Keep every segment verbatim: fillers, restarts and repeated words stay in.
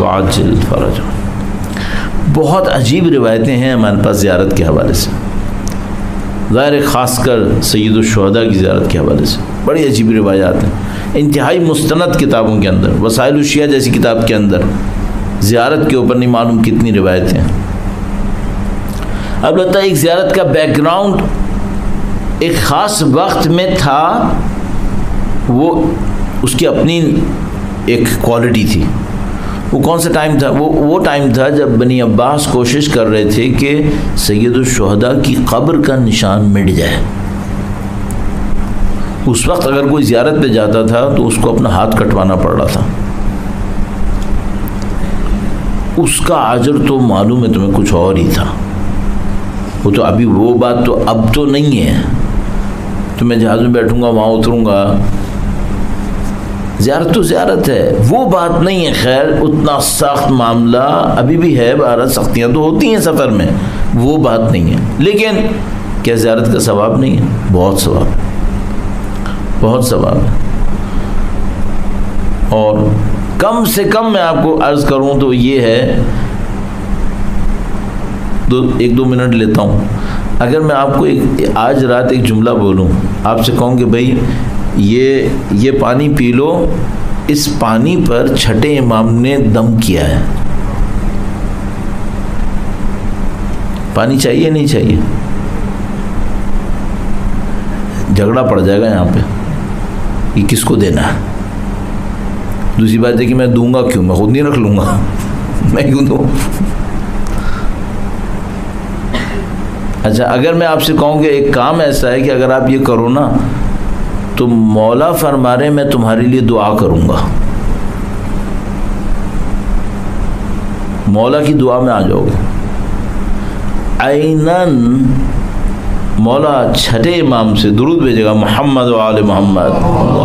वअज्जिल फरजहु। बहुत अजीब रिवायतें हैं हमारे पास ज़ियारत के हवाले से, ज़ाहिर ख़ासकर सय्यदुश्शुहदा की ज़ियारत के हवाले से बड़ी अजीब रिवायात हैं। इंतहाई मुस्तनद किताबों के अंदर, वसाइल शिया जैसी किताब के अंदर ज़ियारत के ऊपर नहीं मालूम कितनी रिवायतें हैं। अब लगता है एक ज़ियारत का बैकग्राउंड एक ख़ास वक्त में था, वो उसकी अपनी एक क्वालिटी थी। वो कौन सा टाइम था? वो वो टाइम था जब बनी अब्बास कोशिश कर रहे थे कि सय्यदुश्शुहदा की कब्र का निशान मिट जाए। उस वक्त अगर कोई ज़ियारत पे जाता था तो उसको अपना हाथ कटवाना पड़ रहा था। उसका अजर तो मालूम है तुम्हें कुछ और ही था। वो तो अभी वो बात तो अब तो नहीं है, तो मैं जहाज़ में बैठूंगा वहाँ उतरूंगा, ज़ियारत तो ज़ियारत है, वो बात नहीं है। खैर उतना सख्त मामला अभी भी है, बारह सख्तियाँ तो होती हैं सफ़र में, वो बात नहीं है। लेकिन क्या ज़ियारत का सवाब नहीं है? बहुत सवाब है, बहुत सवाब है। और कम से कम मैं आपको अर्ज़ करूँ तो ये है, दो एक दो मिनट लेता हूँ। अगर मैं आपको एक आज रात एक जुमला बोलूँ, आपसे कहूँ कि भाई ये ये पानी पी लो, इस पानी पर छठे इमाम ने दम किया है, पानी चाहिए नहीं चाहिए? झगड़ा पड़ जाएगा यहाँ पे, ये किसको देना है। दूसरी बात है कि मैं दूंगा क्यों, मैं खुद नहीं रख लूँगा, मैं क्यों दूँ? अच्छा, अगर मैं आपसे कहूँ कि एक काम ऐसा है कि अगर आप ये करो ना तो मौला फरमा रहे मैं तुम्हारे लिए दुआ करूँगा, मौला की दुआ में आ जाओगे। ऐनन मौला छठे इमाम से दुरूद भेजेगा, मोहम्मद व आले मोहम्मद,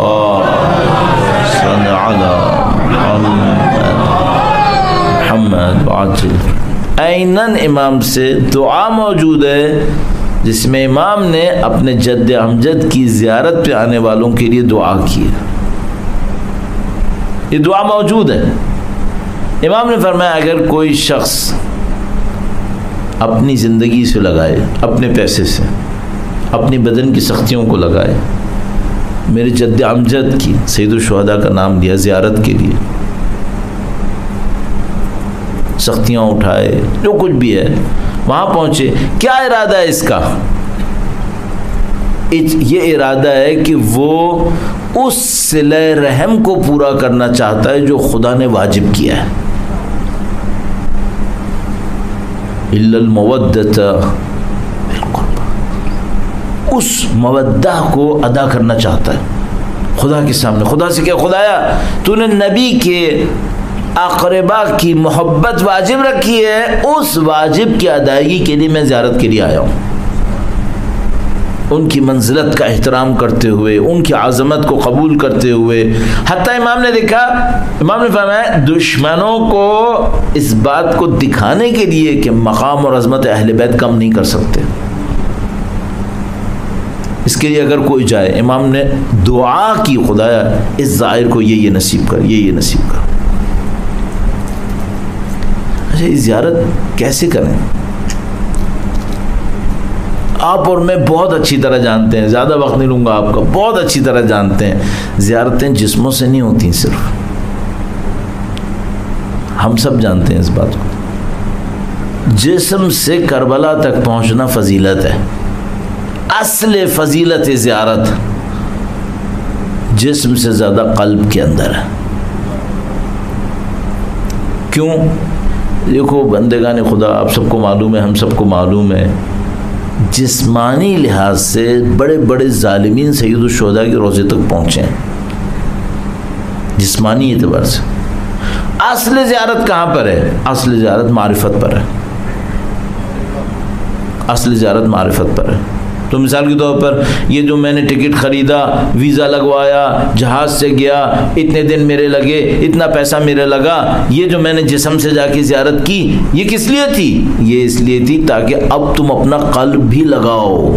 ऐनन इमाम से दुआ मौजूद है जिसमें इमाम ने अपने जद्द अमजद की ज़ियारत पे आने वालों के लिए दुआ की है। ये दुआ मौजूद है। इमाम ने फरमाया अगर कोई शख्स अपनी ज़िंदगी से लगाए, अपने पैसे से, अपनी बदन की सख्तियों को लगाए, मेरे जद्द अमजद की सय्यदुश्शुहदा का नाम लिया ज़ियारत के लिए, सख्तियाँ उठाए, जो कुछ भी है वहाँ पहुँचे, क्या इरादा है इसका? ये इरादा है कि वो उस सिले रहम को पूरा करना चाहता है जो खुदा ने वाजिब किया है। इल्लल मवद्दता बिल कुर्बा, उस मवद्दा को अदा करना चाहता है खुदा के सामने। खुदा से क्या, खुदाया तूने नबी के अक़रबा की मोहब्बत वाजिब रखी है, उस वाजिब की अदायगी के लिए मैं ज़ियारत के लिए आया हूँ। उनकी मंजिलत का एहतराम करते हुए, उनकी आज़मत को कबूल करते हुए, हत्ता इमाम ने देखा, इमाम ने फरमाया दुश्मनों को इस बात को दिखाने के लिए कि मकाम और अज़मत अहले बैत कम नहीं कर सकते, इसके लिए अगर कोई जाए, इमाम ने दुआ की खुदाया इस ज़ाहिर को ये ये नसीब कर, ये ये नसीब कर। अच्छा, ये ज़ियारत कैसे करें? आप और मैं बहुत अच्छी तरह जानते हैं, ज़्यादा वक्त नहीं लूँगा आपका, बहुत अच्छी तरह जानते हैं ज़ियारतें जिस्मों से नहीं होती, सिर्फ हम सब जानते हैं इस बात को। जिस्म से करबला तक पहुँचना फजीलत है, असल फजीलत ज़ियारत जिस्म से ज़्यादा कल्ब के अंदर है। क्यों? देखो बंदेगान खुदा, आप सबको मालूम है, हम सबको मालूम है, जिस्मानी लिहाज से बड़े बड़े ज़ालिमीन सय्यदुश्शुहदा के रोज़े तक पहुँचे हैं, जिस्मानी एतबार से। असल ज़ियारत कहाँ पर है? असल ज़ियारत मारिफत पर है, असल ज़ियारत मारिफत पर है। तो मिसाल के तौर पर ये जो मैंने टिकट ख़रीदा, वीज़ा लगवाया, जहाज़ से गया, इतने दिन मेरे लगे, इतना पैसा मेरे लगा, ये जो मैंने जिस्म से जाके ज़ियारत की, ये किस लिए थी? ये इसलिए थी ताकि अब तुम अपना क़ल्ब भी लगाओ।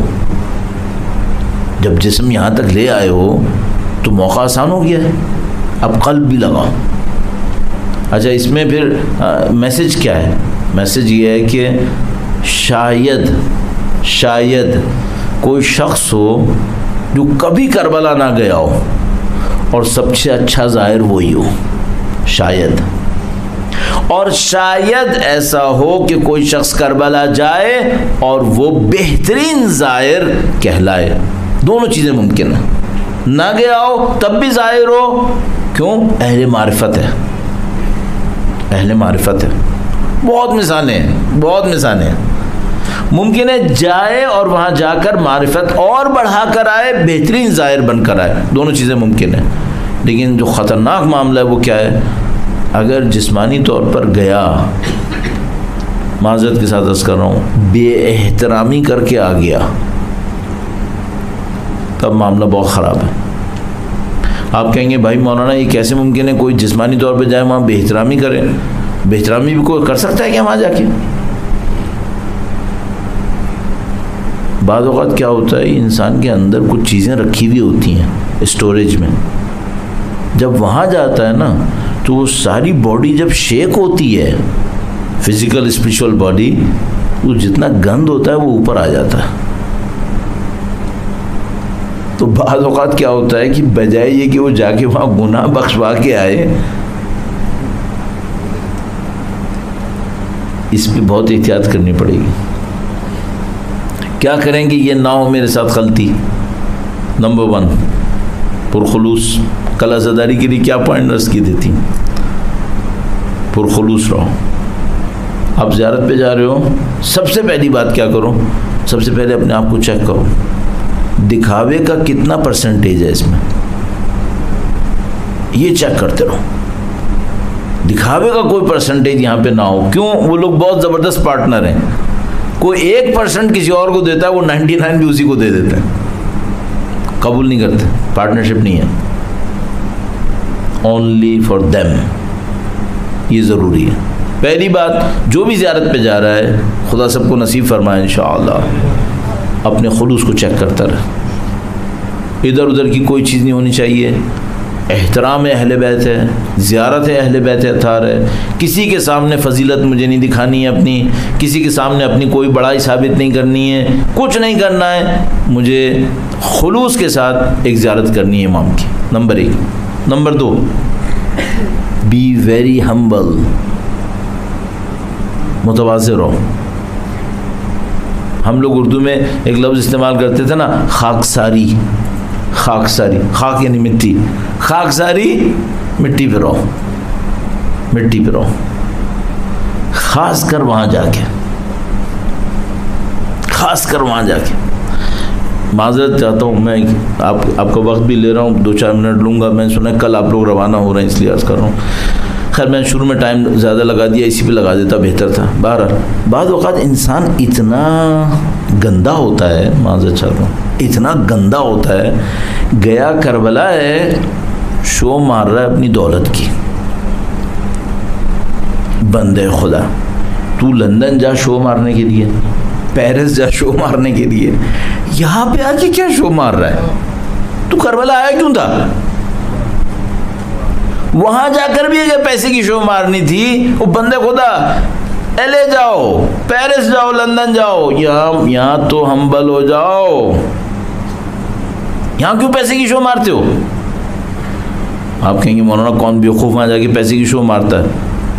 जब जिस्म यहाँ तक ले आए हो तो मौका आसान हो गया है, अब क़ल्ब भी लगाओ। अच्छा, इसमें फिर मैसेज क्या है? मैसेज ये है कि शायद शायद कोई शख्स हो जो कभी करबला ना गया हो और सबसे अच्छा ज़ाहिर वही हो, शायद। और शायद ऐसा हो कि कोई शख्स करबला जाए और वो बेहतरीन ज़ाहिर कहलाए। दोनों चीज़ें मुमकिन है, ना गया हो तब भी ज़ाहिर हो। क्यों? अहले मारिफत है, अहले मारिफत है। बहुत मिसालें हैं, बहुत मिसालें हैं। मुमकिन है जाए और वहाँ जाकर मारिफत और बढ़ा कर आए, बेहतरीन ज़ाहिर बनकर आए। दोनों चीज़ें मुमकिन है। लेकिन जो ख़तरनाक मामला है वो क्या है? अगर जिस्मानी तौर पर गया, माज़रत के साथ अर्ज़ कर रहा हूँ, बेएहतरामी करके आ गया, तब मामला बहुत ख़राब है। आप कहेंगे भाई मौलाना ये कैसे मुमकिन है कोई जिस्मानी तौर पर जाए वहाँ बेएहतरामी करे? बेएहतरामी भी कोई कर सकता है क्या वहाँ जाके? बाद वक़्त क्या होता है, इंसान के अंदर कुछ चीज़ें रखी हुई होती हैं स्टोरेज में। जब वहाँ जाता है ना तो वो सारी बॉडी जब शेक होती है, फिज़िकल स्पिरिचुअल बॉडी, तो जितना गंद होता है वो ऊपर आ जाता है। तो बाद वक़्त क्या होता है कि बजाय ये कि वो जाके वहाँ गुनाह बख्शवा के आए, इस पर बहुत एहतियात करनी पड़ेगी। क्या करेंगे ये ना हो मेरे साथ गलती? नंबर वन, पुरखुलूस। कल अज़ादारी के लिए क्या पॉइंट रस की देती? पुरखुलूस रहो। आप ज़ियारत पे जा रहे हो, सबसे पहली बात क्या करो? सबसे पहले अपने आप को चेक करो, दिखावे का कितना परसेंटेज है इसमें, ये चेक करते रहो। दिखावे का कोई परसेंटेज यहाँ पे ना हो। क्यों? वो लोग बहुत ज़बरदस्त पार्टनर हैं। कोई एक परसेंट किसी और को देता है, वो नाइन्टी नाइन भी उसी को दे देते हैं। कबूल नहीं करते, पार्टनरशिप नहीं है, ओनली फॉर देम। ये ज़रूरी है। पहली बात, जो भी ज़ियारत पे जा रहा है, खुदा सबको नसीब फरमाए इंशाअल्लाह, अपने खुलूस को चेक करता रहे। इधर उधर की कोई चीज़ नहीं होनी चाहिए। एहतराम अहले बैत है, ज़ियारत अहले बैत अतार है। किसी के सामने फजीलत मुझे नहीं दिखानी है अपनी, किसी के सामने अपनी कोई बड़ाई साबित नहीं करनी है, कुछ नहीं करना है। मुझे खुलूस के साथ एक ज़ियारत करनी है इमाम की, नंबर एक। नंबर दो, बी वेरी हम्बल, मुतवाज़िर रहो। हम लोग उर्दू में एक लफ्ज़ इस्तेमाल करते थे ना, खाकसारी। खाकसारी, खाक यानी मिट्टी, खाकसारी, मिट्टी पे रहो, मिट्टी पे रहो। खास कर वहाँ जाके, खास कर वहाँ जाके। माज़रत चाहता हूँ मैं, आप आपका वक्त भी ले रहा हूँ, दो चार मिनट लूँगा। मैंने सुना कल आप लोग रवाना हो रहे हैं, इसलिए अर्ज़ कर रहा हूँ। खैर मैंने शुरू में टाइम ज़्यादा लगा दिया, इसी पे लगा देता बेहतर था। बहरहाल बाद वक़्त इंसान इतना गंदा होता है, माज़रत चाहता हूँ, इतना गंदा होता है। गया करबला है, शो मार रहा है अपनी दौलत की। बंदे खुदा, तू लंदन जा शो मारने के लिए, पेरिस जा शो मारने के लिए, यहाँ पे आके क्या शो मार रहा है? तू करबला आया क्यों था? वहां जाकर भी अगर पैसे की शो मारनी थी, वो बंदे खुदा एले जाओ, पेरिस जाओ, लंदन जाओ, यहाँ यहाँ तो हम्बल हो जाओ। यहाँ क्यों पैसे की शो मारते हो? आप कहेंगे मौलाना कौन बेवकूफ़ वहाँ जाके पैसे की शो मारता है?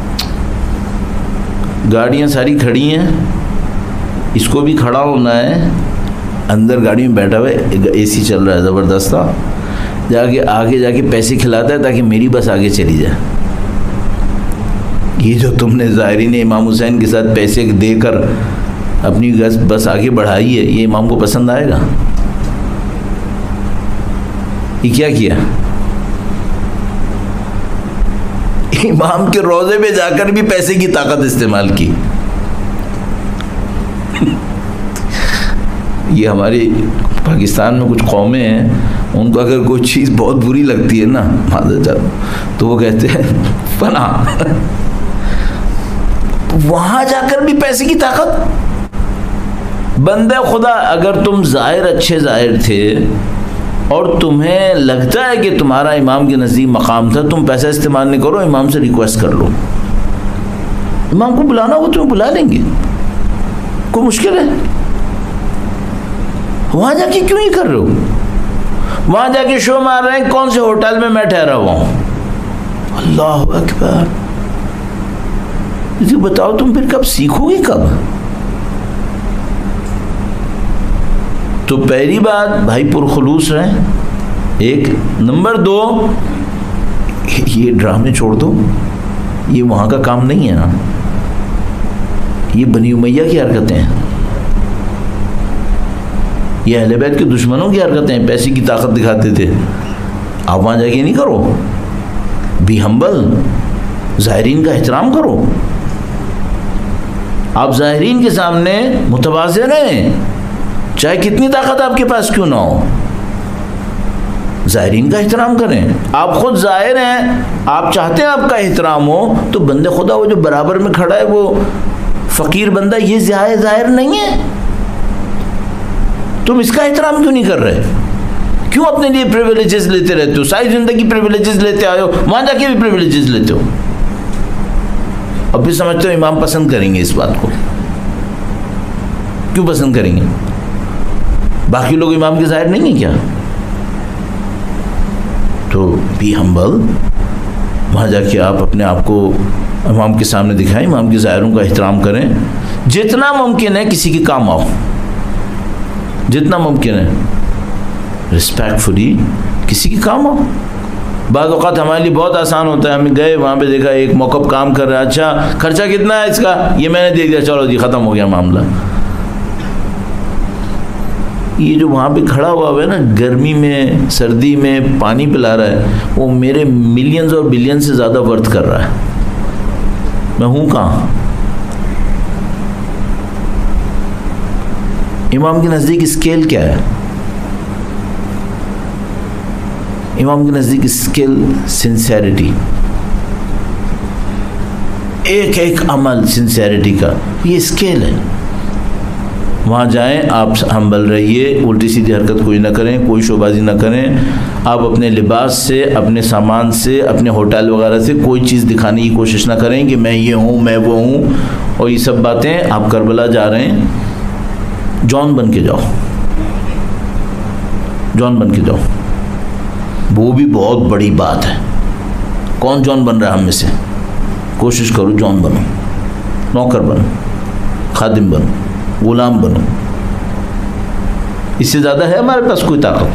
गाड़ियाँ सारी खड़ी हैं, इसको भी खड़ा होना है। अंदर गाड़ी में बैठा हुआ है, एसी चल रहा है ज़बरदस्त, जाके आगे जाके पैसे खिलाता है ताकि मेरी बस आगे चली जाए। ये जो तुमने ज़ाहिरीन इमाम हुसैन के साथ पैसे देकर अपनी बस बस आगे बढ़ाई है, ये इमाम को पसंद आएगा? ये क्या किया? इमाम के रोज़े पे जाकर भी पैसे की ताकत इस्तेमाल की। ये हमारी पाकिस्तान में कुछ कौमें हैं, उनको अगर कोई चीज़ बहुत बुरी लगती है ना, तो वो कहते हैं फना। वहाँ जाकर भी पैसे की ताकत। बंदे खुदा, अगर तुम ज़ाहिर अच्छे ज़ाहिर थे और तुम्हें लगता है कि तुम्हारा इमाम के नज़दीक मकाम था, तुम पैसा इस्तेमाल नहीं करो, इमाम से रिक्वेस्ट कर लो। इमाम को बुलाना हो तुम्हें बुला लेंगे, कोई मुश्किल है? वहां जाके क्यों ही कर रहे हो? वहां जाके शो मार रहे हैं कौन से होटल में मैं ठहरा हुआ हूं। अल्लाह अकबर। तो बताओ तुम फिर कब सीखोगे कब? तो पहली बात भाई पुरखुलूस रहें, एक। नंबर दो, ये ड्रामे छोड़ दो, ये वहां का काम नहीं है ना, ये बनी उमैया की हरकतें हैं, ये अहले बैत के दुश्मनों की हरकतें हैं, पैसे की ताकत दिखाते थे। आप वहां जाके नहीं करो, बी हम्बल, ज़ाहिरीन का एहतराम करो। आप ज़ाहिरीन के सामने मुतवाज़े रहें, चाहे कितनी ताकत आपके पास क्यों ना हो, ज़ाहिरीन का एहतराम करें। आप खुद ज़ाहिर हैं, आप चाहते हैं आपका एहतराम हो, तो बंदे खुदा वो जो बराबर में खड़ा है वो फ़कीर बंदा, ये ज़ाहिर नहीं है? तुम इसका एहतराम क्यों नहीं कर रहे? क्यों अपने लिए प्रिविलेजेस लेते रहते हो? सारी जिंदगी प्रिविलेजेस लेते आए हो, वहां जाके भी प्रिविलेजेस लेते हो। अब भी समझते हो इमाम पसंद करेंगे इस बात को? क्यों पसंद करेंगे? बाकी लोग इमाम के ज़ाहिर नहीं है क्या? तो बी हम्बल, वहाँ जाके आप अपने आप को इमाम के सामने दिखाएं, इमाम के ज़ाहिरों का एहतराम करें, जितना मुमकिन है किसी के काम आओ, जितना मुमकिन है रिस्पेक्टफुली किसी के काम आओ। बाद वक़्त हमारे लिए बहुत आसान होता है, हमें गए वहाँ पे देखा एक मौक़िफ़ काम कर रहा है, अच्छा खर्चा कितना है इसका, ये मैंने दे दिया, चलो जी ख़त्म हो गया मामला। ये जो वहाँ पे खड़ा हुआ है ना, गर्मी में सर्दी में पानी पिला रहा है, वो मेरे मिलियंस और बिलियन से ज़्यादा वर्थ कर रहा है। मैं हूँ कहाँ? इमाम के नज़दीक स्केल क्या है? इमाम के नज़दीक स्केल सिंसेरिटी, एक एक अमल सिंसेरिटी का ये स्केल है। वहाँ जाएं, आप हम्बल रहिए, उल्टी सीधी हरकत कोई ना करें, कोई शोबाजी ना करें। आप अपने लिबास से, अपने सामान से, अपने होटल वगैरह से कोई चीज़ दिखाने की कोशिश ना करें कि मैं ये हूँ, मैं वो हूँ, और ये सब बातें। आप करबला जा रहे हैं, जॉन बन के जाओ, जॉन बन के जाओ, वो भी बहुत बड़ी बात है। कौन जॉन बन रहा है हम में से? कोशिश करो जॉन बनो, नौकर बनो, खादिम बनो, गुलाम बनो। इससे ज़्यादा है हमारे पास कोई ताकत?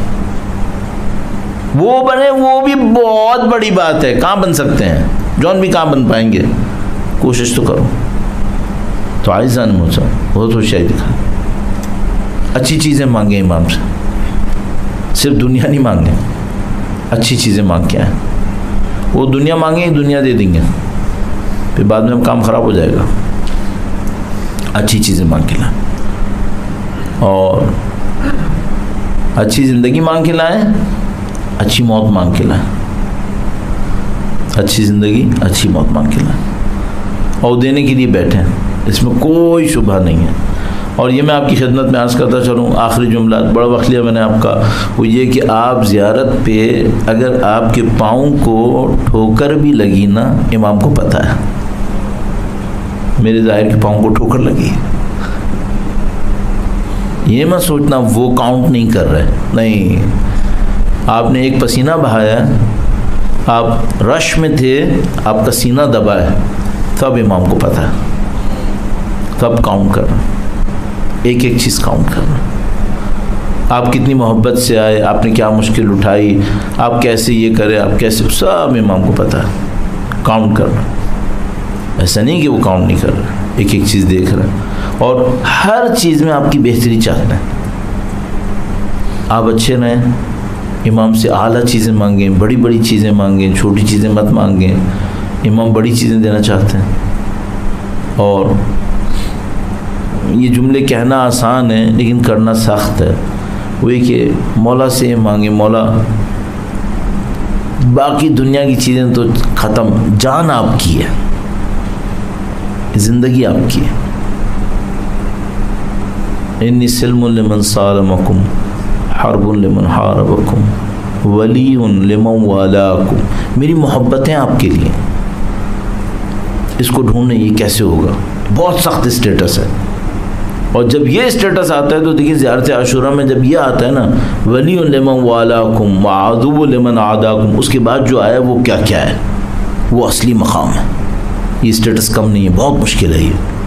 वो बने, वो भी बहुत बड़ी बात है। कहाँ बन सकते हैं? जॉन भी कहाँ बन पाएंगे? कोशिश तो करो। तो आइज़ान मूसा बहुत होशियारी दिखा, अच्छी चीज़ें मांगे इमाम से, सिर्फ दुनिया नहीं मांगे, अच्छी चीज़ें मांग के आए। वो दुनिया मांगे, दुनिया दे देंगे, फिर बाद में हम काम ख़राब हो जाएगा। अच्छी चीज़ें मांग के लाएं, और अच्छी ज़िंदगी मांग के लाएं, अच्छी मौत मांग के लाएं। अच्छी ज़िंदगी, अच्छी मौत मांग के लाएं, और देने के लिए बैठे, इसमें कोई शुबहा नहीं है। और ये मैं आपकी खिदमत में अर्ज़ करता चलूँ, आखिरी जुमला बड़ा वक्त लिया मैंने आपका, वो ये कि आप ज़ियारत पे अगर आपके पाँव को ठोकर भी लगी ना, इमाम को पता है मेरे ज़ाहिर के पाँव को ठोकर लगी। ये मत सोचना वो काउंट नहीं कर रहे, नहीं। आपने एक पसीना बहाया, आप रश में थे, आपका सीना दबा है, तब इमाम को पता है, तब काउंट कर रहे, एक एक चीज़ काउंट कर रहे। आप कितनी मोहब्बत से आए, आपने क्या मुश्किल उठाई, आप कैसे ये करे, आप कैसे, सब इमाम को पता है, काउंट कर रहे। ऐसा नहीं कि वो काउंट नहीं कर रहा, एक एक चीज़ देख रहा है, और हर चीज़ में आपकी बेहतरी चाहता है। आप अच्छे रहें, इमाम से आला चीज़ें मांगें, बड़ी बड़ी चीज़ें मांगें, छोटी चीज़ें मत मांगें। इमाम बड़ी चीज़ें देना चाहते हैं। और ये जुमले कहना आसान है लेकिन करना सख्त है। वो ये कि मौला से मांगे, मौला बाकी दुनिया की चीज़ें तो ख़त्म, जान आपकी है, ज़िंदगी आपकी है। इन्नी सिल्मुल लिमन सालमकुम हरबुन लिमन हारबकुम वलीउन लिमन वालाकुम, मेरी मोहब्बतें आपके लिए। इसको ढूंढने ये कैसे होगा, बहुत सख्त स्टेटस है। और जब ये स्टेटस आता है तो देखिए ज़ियारत आशूरा में जब ये आता है ना, वलीउन लिमन वालाकुम वअदुव्वुन लिमन आदाकुम, उसके बाद जो आया वो क्या क्या है, वो असली मकाम है। ये स्टेटस कम नहीं है, बहुत मुश्किल है ये।